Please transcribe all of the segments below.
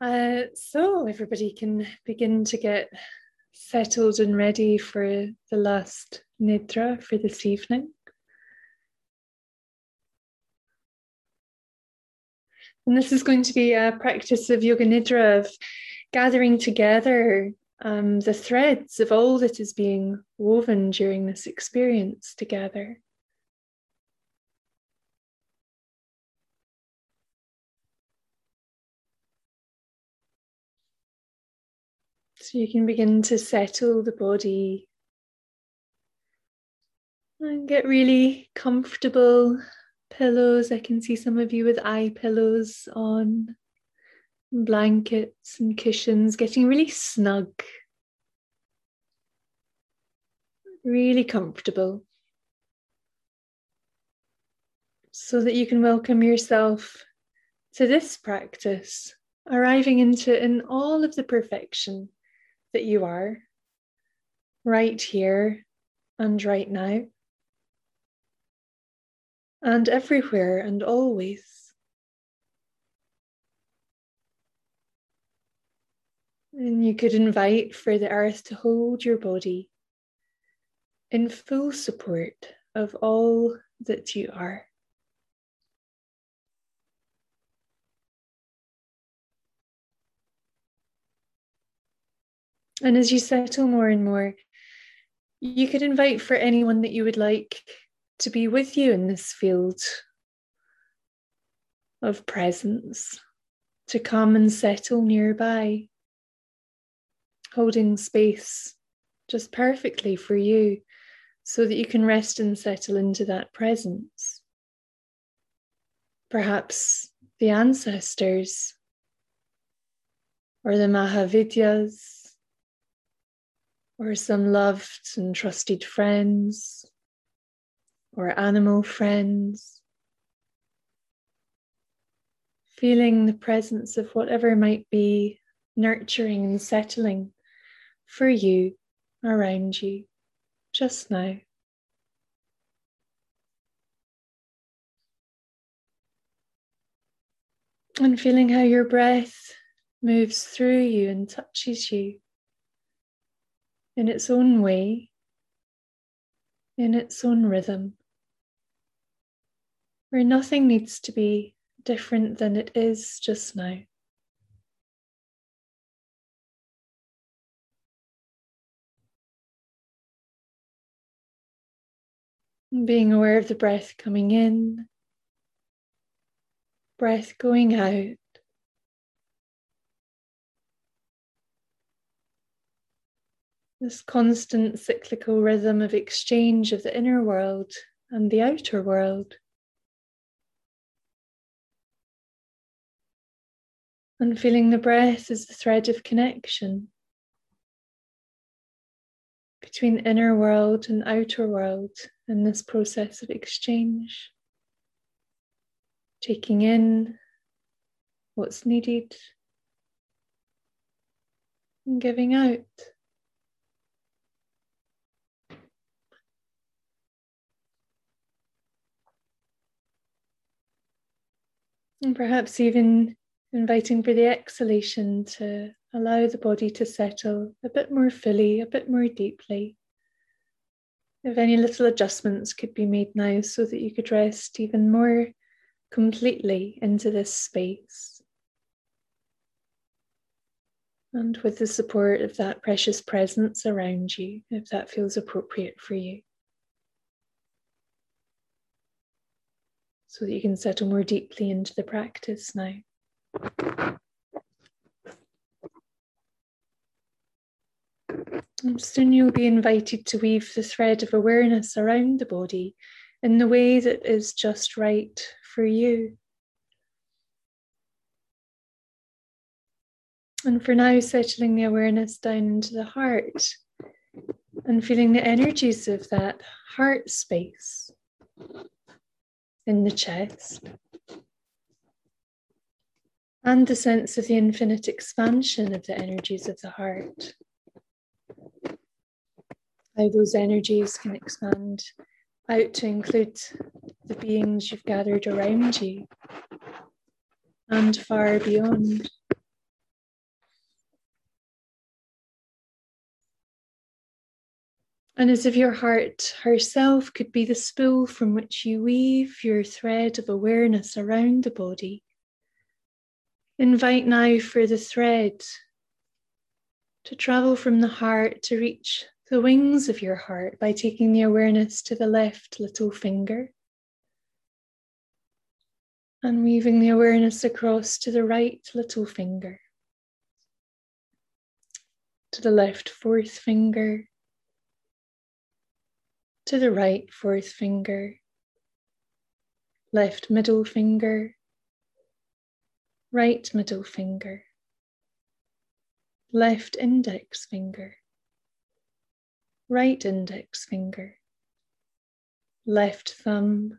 So everybody can begin to get settled and ready for the last Nidra for this evening. And this is going to be a practice of Yoga Nidra, of gathering together the threads of all that is being woven during this experience together. So you can begin to settle the body and get really comfortable pillows. I can see some of you with eye pillows on, blankets and cushions, getting really snug, really comfortable, so that you can welcome yourself to this practice, arriving into in all of the perfection that you are right here and right now, and everywhere and always. And you could invite for the earth to hold your body in full support of all that you are. And as you settle more and more, you could invite for anyone that you would like to be with you in this field of presence, to come and settle nearby, holding space just perfectly for you, so that you can rest and settle into that presence. Perhaps the ancestors, or the Mahavidyas, or some loved and trusted friends, or animal friends. Feeling the presence of whatever might be nurturing and settling for you, around you, just now. And feeling how your breath moves through you and touches you in its own way, in its own rhythm, where nothing needs to be different than it is just now. And being aware of the breath coming in, breath going out. This constant cyclical rhythm of exchange of the inner world and the outer world. And feeling the breath as the thread of connection between inner world and outer world in this process of exchange. Taking in what's needed and giving out. And perhaps even inviting for the exhalation to allow the body to settle a bit more fully, a bit more deeply. If any little adjustments could be made now so that you could rest even more completely into this space. And with the support of that precious presence around you, if that feels appropriate for you. So that you can settle more deeply into the practice now. And soon you'll be invited to weave the thread of awareness around the body in the way that is just right for you. And for now, settling the awareness down into the heart and feeling the energies of that heart space in the chest. And the sense of the infinite expansion of the energies of the heart. How those energies can expand out to include the beings you've gathered around you and far beyond. And as if your heart herself could be the spool from which you weave your thread of awareness around the body, invite now for the thread to travel from the heart to reach the wings of your heart by taking the awareness to the left little finger and weaving the awareness across to the right little finger, to the left fourth finger, to the right fourth finger, left middle finger, right middle finger, left index finger, right index finger, left thumb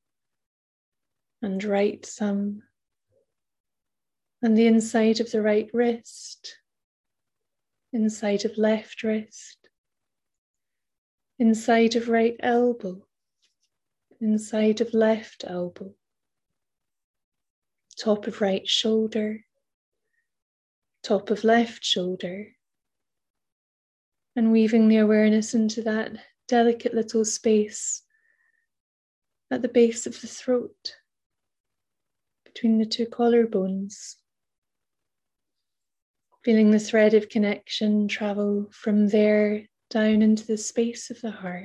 and right thumb, and the inside of the right wrist, inside of left wrist, inside of right elbow, inside of left elbow, top of right shoulder, top of left shoulder, and weaving the awareness into that delicate little space at the base of the throat, between the two collarbones. Feeling the thread of connection travel from there down into the space of the heart,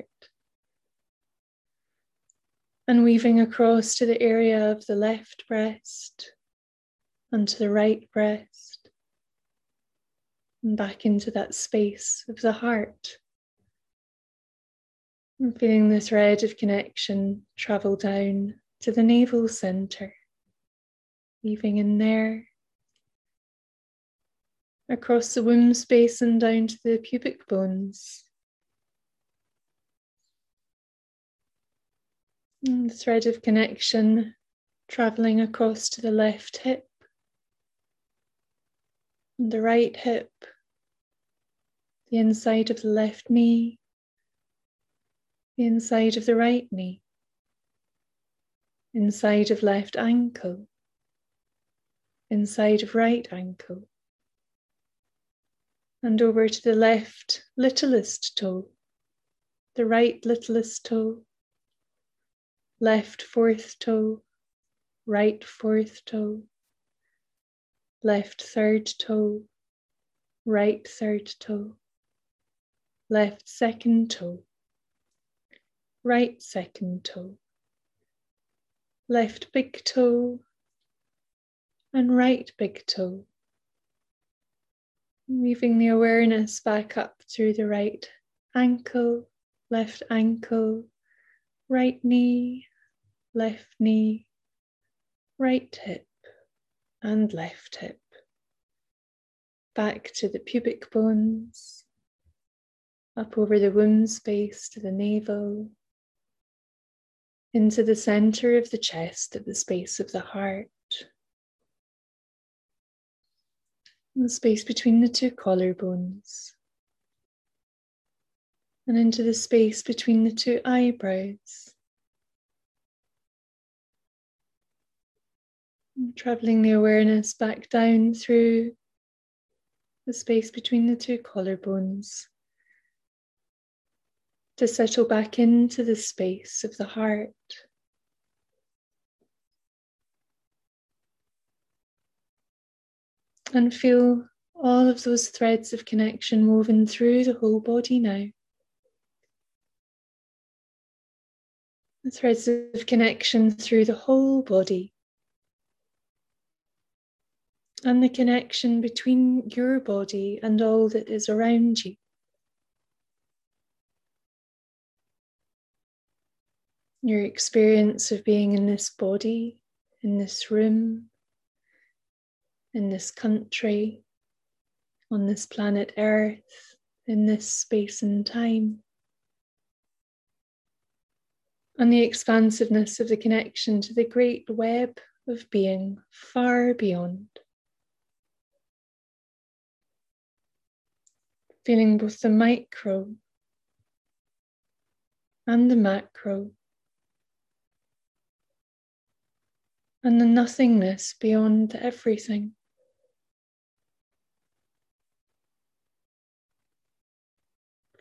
and weaving across to the area of the left breast and to the right breast, and back into that space of the heart. And feeling the thread of connection travel down to the navel center, weaving in there, across the womb space and down to the pubic bones. And the thread of connection traveling across to the left hip, and the right hip, the inside of the left knee, the inside of the right knee, inside of left ankle, inside of right ankle, and over to the left littlest toe, the right littlest toe, left fourth toe, right fourth toe, left third toe, right third toe, left second toe, right second toe, left big toe, and right big toe. Weaving the awareness back up through the right ankle, right knee, right hip, and left hip. Back to the pubic bones, up over the womb space to the navel, into the center of the chest at the space of the heart, the space between the two collarbones, and into the space between the two eyebrows. And traveling the awareness back down through the space between the two collarbones to settle back into the space of the heart. And feel all of those threads of connection woven through the whole body now. The threads of connection through the whole body. And the connection between your body and all that is around you. Your experience of being in this body, in this room, in this country, on this planet Earth, in this space and time. And the expansiveness of the connection to the great web of being far beyond. Feeling both the micro and the macro, and the nothingness beyond everything.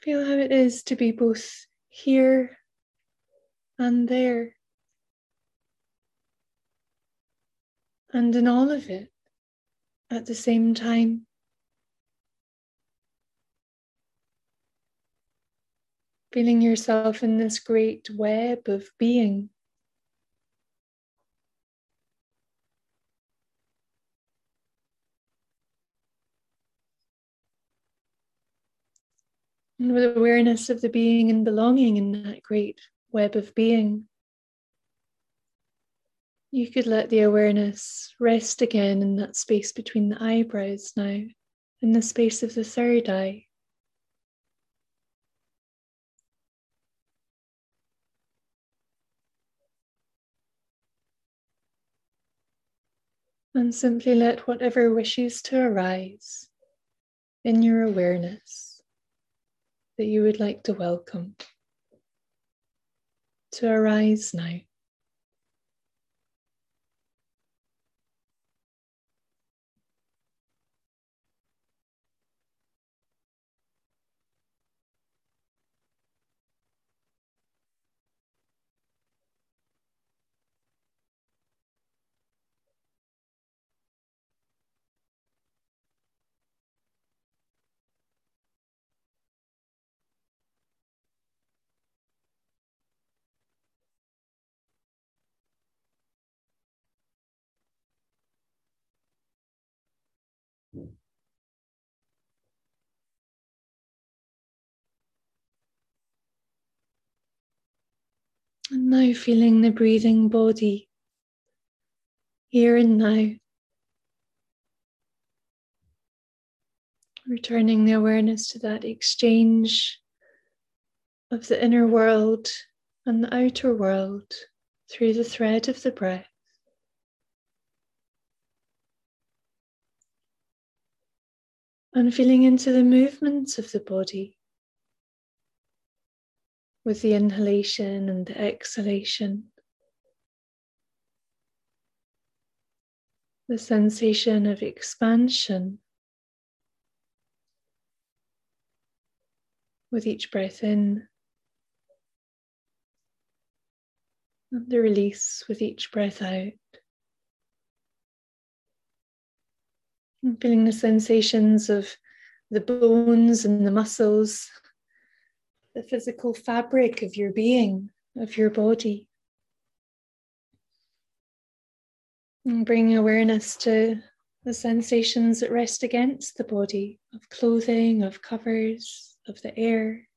Feel how it is to be both here and there, and in all of it at the same time. Feeling yourself in this great web of being. And with awareness of the being and belonging in that great web of being, you could let the awareness rest again in that space between the eyebrows now, in the space of the third eye. And simply let whatever wishes to arise in your awareness that you would like to welcome to arise now. And now feeling the breathing body here and now. Returning the awareness to that exchange of the inner world and the outer world through the thread of the breath. And feeling into the movements of the body with the inhalation and the exhalation. The sensation of expansion with each breath in, and the release with each breath out. And feeling the sensations of the bones and the muscles, the physical fabric of your being, of your body. And bringing awareness to the sensations that rest against the body, of clothing, of covers, of the air.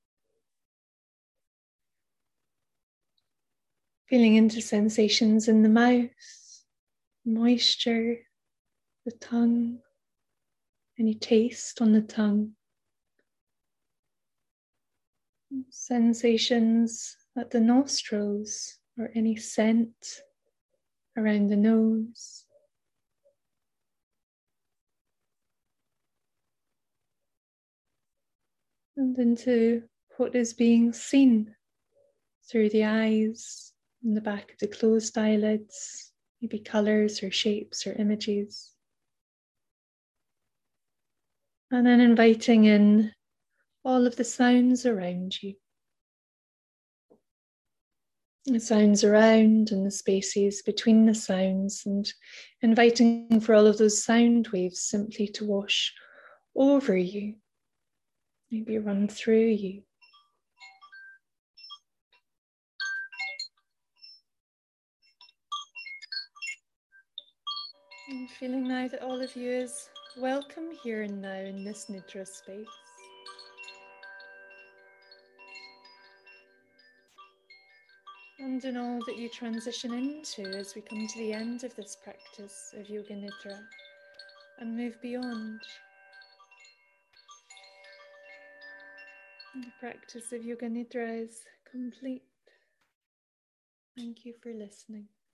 Feeling into sensations in the mouth, moisture, the tongue, any taste on the tongue. Sensations at the nostrils or any scent around the nose. And into what is being seen through the eyes, in the back of the closed eyelids, maybe colours or shapes or images. And then inviting in all of the sounds around you. The sounds around and the spaces between the sounds, and inviting for all of those sound waves simply to wash over you, maybe run through you. And feeling now that all of you is welcome here and now in this Nidra space. And in all that you transition into as we come to the end of this practice of Yoga Nidra and move beyond. The practice of Yoga Nidra is complete. Thank you for listening.